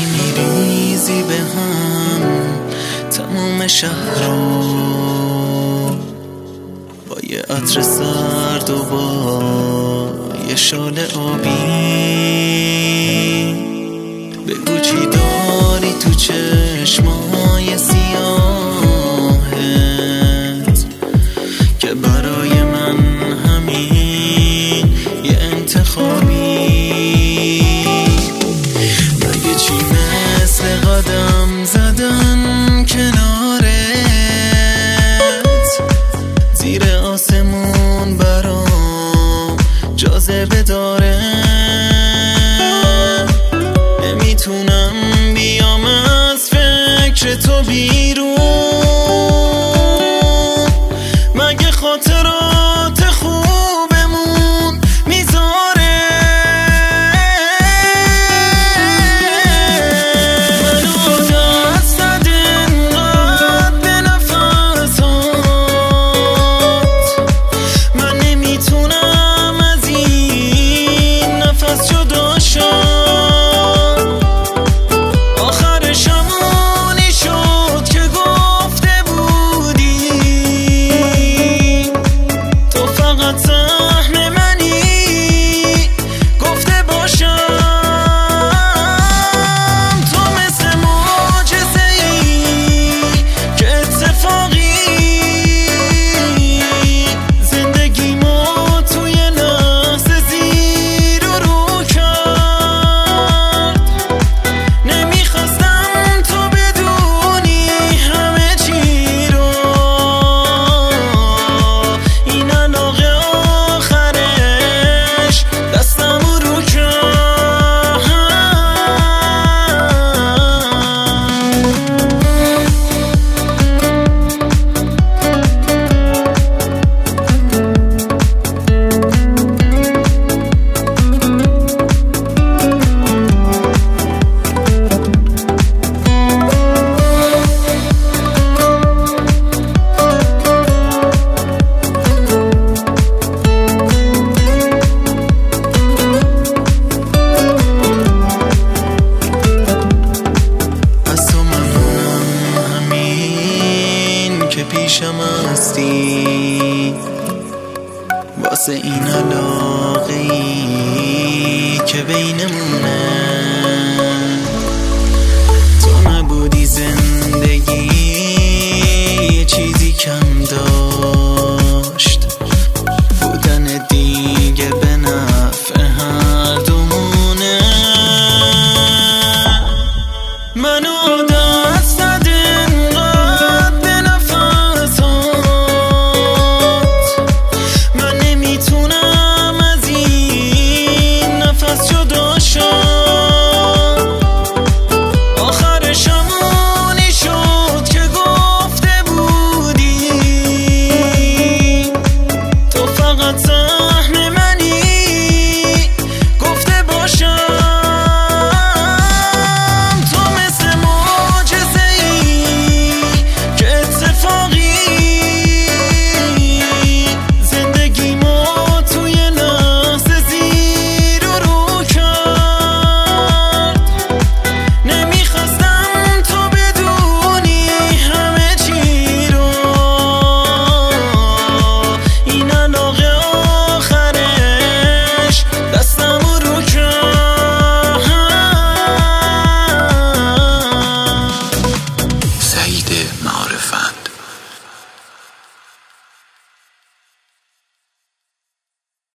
داری میریزی به هم تمام شهر رو با یه عطر سرد و با یه شال آبی. بگو چی داری تو چشمای سیاهت که برای من همین یه انتخابی. مگه چی مثل قدم زدن کنارت زیر آسمون برام جاذبه داره. نمیتونم بیام از فکر تو بیرون. مگه خاطرات خوبمون میذاره منو دست زد انقدر به نفسات. من نمیتونم از این نفس جدا شم. پیشم هستی واسه این علاقه‌ای که بینمونه. تو نبودی زندگی یه چیزی کم داشت. بودن دیگه به نفع هر دومونه. منو دست زد انقدر به نفسات. من نمیتونم از این نفس جدا شم. آخرش همونی شد که گفته بودی تو فقط سهم منی. گفته باشم معارف.